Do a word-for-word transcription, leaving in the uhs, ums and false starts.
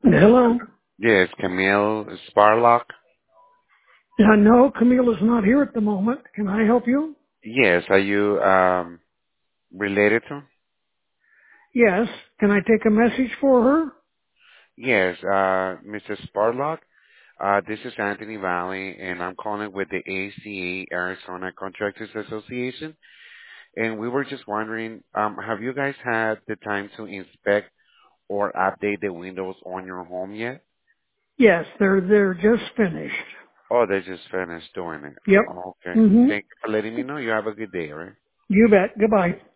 Hello. Yes, Camille Sparlock. Uh, no, Camille is not here at the moment. Can I help you? Yes, are you um related to? Yes. Can I take a message for her? Yes, uh Mister Sparlock. Uh this is Anthony Valley and I'm calling with the A C A Arizona Contractors Association, and we were just wondering, um have you guys had the time to inspect or update the windows on your home yet? Yes, they're they're just finished. Oh, they just finished doing it. Yep. Okay. Mm-hmm. Thank you for letting me know. You have a good day, all right? You bet. Goodbye.